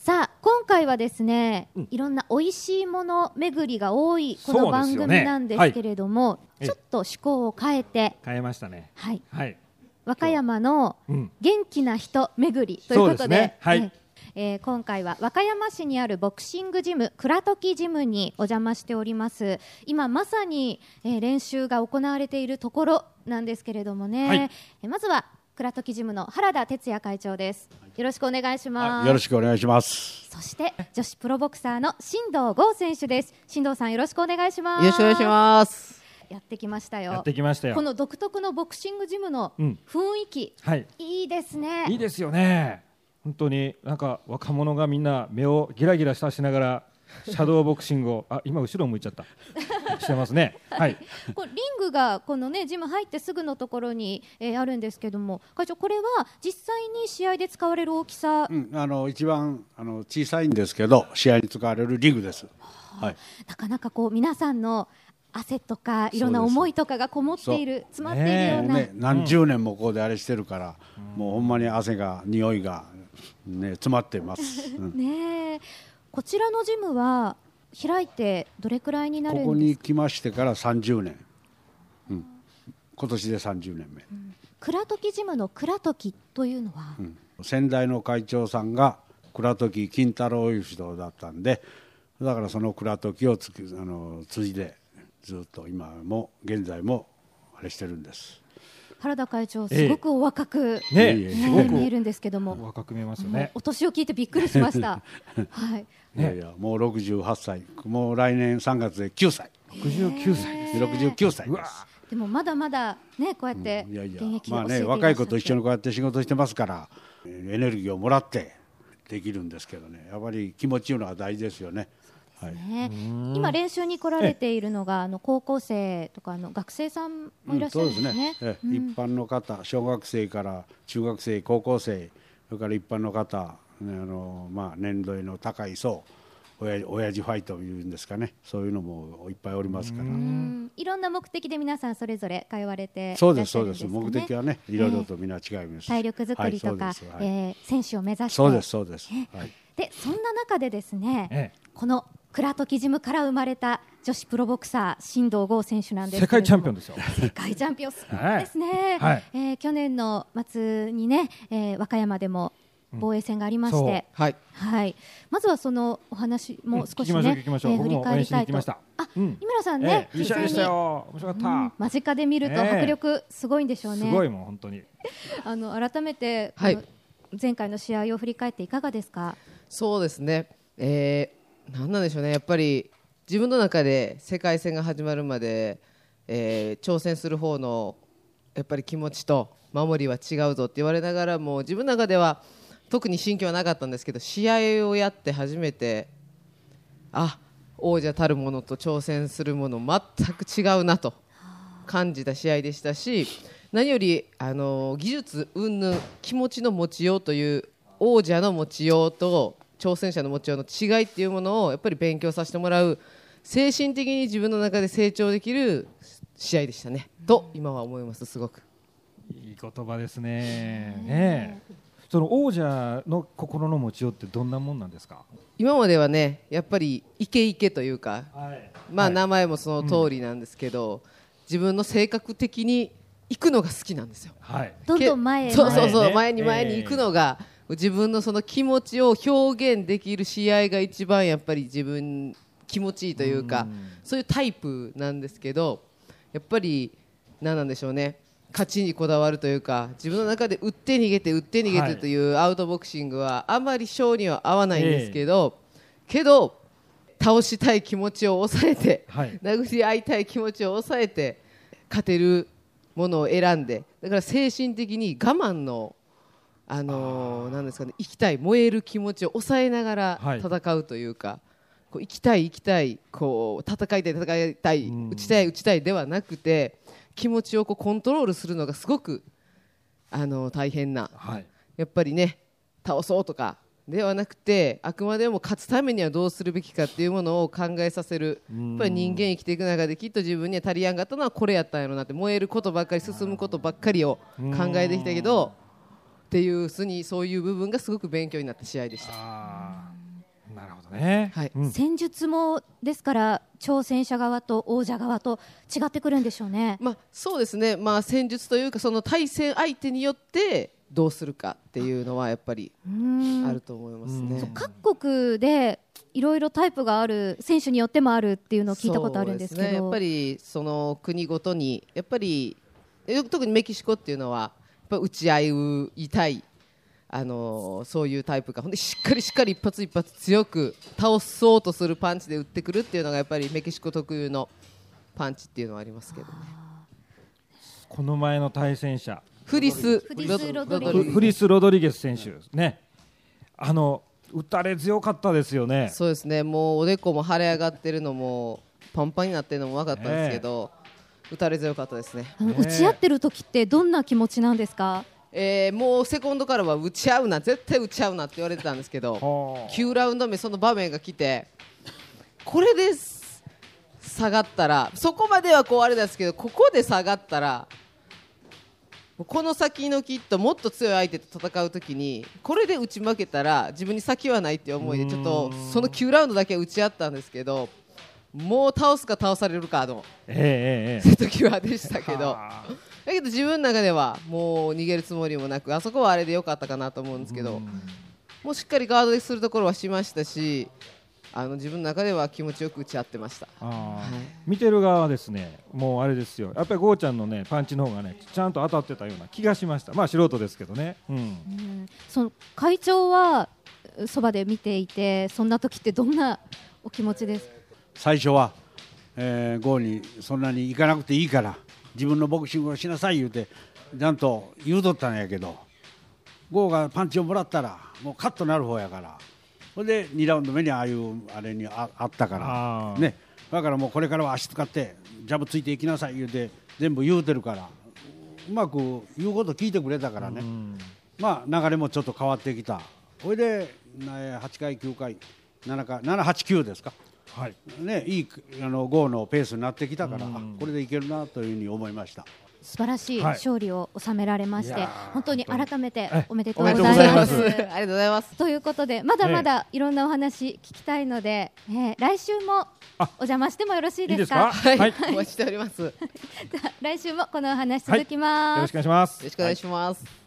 さあ今回はですね、いろんな美味しいもの巡りが多いこの番組なんですけれども、ちょっと趣向を変えましたね。 はい、和歌山の元気な人巡りということで、今回は和歌山市にあるボクシングジム倉時ジムにお邪魔しております。今まさに、練習が行われているところなんですけれどもね、まずは倉時ジムの原田哲也会長です。よろしくお願いします。 よろしくお願いします。 そして女子プロボクサーの進藤剛選手です。進藤さんよろしくお願いします。 よろしくお願いします。 やってきましたよ。 この独特のボクシングジムの雰囲気、いいですね。 いいですよね。本当になんか若者がみんな目をギラギラさせながらシャドーボクシングを今後ろ向いちゃったしてますね。 これリングがこのねジム入ってすぐのところに、あるんですけども、会長これは実際に試合で使われる大きさ、 一番小さいんですけど試合に使われるリングです。 なかなかこう皆さんの汗とかいろんな思いとかがこもっている、詰まっているような、 何十年もここであれしてるから、もうほんまに汗が匂いが、詰まっています。 こちらのジムは開いてどれくらいになるんですか？ ここに来ましてから30年、今年で30年目。 倉時ジムの倉時というのは、 先代の会長さんが倉時金太郎いう人だったんで、だからその倉時を継いでずっと今も現在もあれしてるんです。 原田会長すごくお若く、見えるんですけども、 若く見えますよね。 お年を聞いてびっくりしました。 もう68歳、もう来年3月で9歳。 69歳です。 69歳です。 でもまだまだねこうやって現役を教えていらっしゃって、 若い子と一緒にこうやって仕事してますからエネルギーをもらってできるんですけどね、やっぱり気持ちいうのは大事ですよね。 今練習に来られているのが高校生とか学生さんもいらっしゃるんですね。 一般の方、小学生から中学生、高校生、それから一般の方、年齢の高い層、親父ファイトいうんですかね、そういうのもいっぱいおりますから、 いろんな目的で皆さんそれぞれ通われていらっしゃそるんですかね。 うです、目的はねいろいろとみんな違います。 体力作りとか、選手を目指して、 そうです。 でそんな中でですね、この倉時ジムから生まれた女子プロボクサー進藤剛選手なんですけれども、 世界チャンピオンですよ。 世界チャンピオンすごいですね。去年の末にね、和歌山でも防衛戦がありまして、まずはそのお話も少しね、振り返りたいと。井村さんね、 いい試合でしたよ。面白かった。 間近で見ると迫力すごいんでしょうね。 すごいもん本当に。 改めて、前回の試合を振り返っていかがですか？ そうですね、なんなんでしょうね、やっぱり自分の中で世界戦が始まるまで、挑戦する方のやっぱり気持ちと守りは違うぞって言われながらも、自分の中では特に心境はなかったんですけど、試合をやって初めて王者たるものと挑戦するもの全く違うなと感じた試合でしたし、何より技術云々気持ちの持ちようという王者の持ちようと挑戦者の持ちようの違いっていうものをやっぱり勉強させてもらう、精神的に自分の中で成長できる試合でしたねと今は思います。すごくいい言葉ですね。その王者の心の持ちようってどんなもんなんですか？ 今まではねやっぱりイケイケというか、名前もその通りなんですけど、自分の性格的に行くのが好きなんですよ。 どんどん前へ前に行くのが、自分のその気持ちを表現できる試合が一番やっぱり自分気持ちいいというか、そういうタイプなんですけど、やっぱり何なんでしょうね、勝ちにこだわるというか、自分の中で打って逃げてというアウトボクシングはあまり性には合わないんですけど、倒したい気持ちを抑えて、殴り合いたい気持ちを抑えて勝てるものを選んで、だから精神的に我慢のなんですかね、生きたい燃える気持ちを抑えながら戦うというか、こう生きたいこう戦いたい打ちたいではなくて、気持ちをこうコントロールするのがすごく大変な、やっぱりね倒そうとかではなくて、あくまでも勝つためにはどうするべきかっていうものを考えさせる。やっぱり人間生きていく中できっと自分には足りやんかったのはこれやったんやろなって、燃えることばっかり進むことばっかりを考えてきたけどっていうそういう部分がすごく勉強になった試合でした。 なるほどね、 はい戦術もですから挑戦者側と王者側と違ってくるんでしょうね。 そうですね、戦術というかその対戦相手によってどうするかっていうのはやっぱりあると思いますね。 各国でいろいろタイプがある、選手によってもあるっていうのを聞いたことあるんですけど、 そうですね、やっぱりその国ごとにやっぱり特にメキシコっていうのはやっぱ打ち合いたいそういうタイプがほんでしっかり一発一発強く倒そうとするパンチで打ってくるっていうのがやっぱりメキシコ特有のパンチっていうのはありますけどね。 この前の対戦者フリス・ロドリゲス選手ですね。打たれ強かったですよね。 そうですね、もうおでこも腫れ上がってるのもパンパンになってるのも分かったんですけど、打たれ強かったですね。 打ち合ってる時ってどんな気持ちなんですか？ もうセコンドからは打ち合うな、絶対打ち合うなって言われてたんですけど、9ラウンド目その場面が来て、これで下がったら、そこまではこうあれですけど、ここで下がったらこの先のきっともっと強い相手と戦うときにこれで打ち負けたら自分に先はないっていう思いでちょっとその9ラウンドだけ打ち合ったんですけど、もう倒すか倒されるかの時はでしたけど、だけど自分の中ではもう逃げるつもりもなく、あそこはあれで良かったかなと思うんですけど、もうしっかりガードでするところはしましたし、自分の中では気持ちよく打ち合ってました。 見てる側はですね、もうあれですよ、やっぱりゴーちゃんのねパンチの方がねちゃんと当たってたような気がしました。素人ですけどね、 その会長はそばで見ていて、そんな時ってどんなお気持ちです？ 最初は、ゴーにそんなに行かなくていいから自分のボクシングをしなさい言うてちゃんと言うとったんやけど、ゴーがパンチをもらったらもうカッとなる方やから、それで2ラウンド目にああいうあれに あったからね、だからもうこれからは足使ってジャブついていきなさい言うて全部言うてるから、うまく言うこと聞いてくれたからね、流れもちょっと変わってきた。それで8回9回7回7、8、9ですか、いいゴーのペースになってきたから、これでいけるなというふうに思いました。 素晴らしい勝利を収められまして、本当に改めておめでとうございます。 ありがとうございます。 ということでまだまだいろんなお話聞きたいので、来週もお邪魔してもよろしいですか？ はい、お待ちしております。 来週もこのお話続きます。 よろしくお願いします。 よろしくお願いします。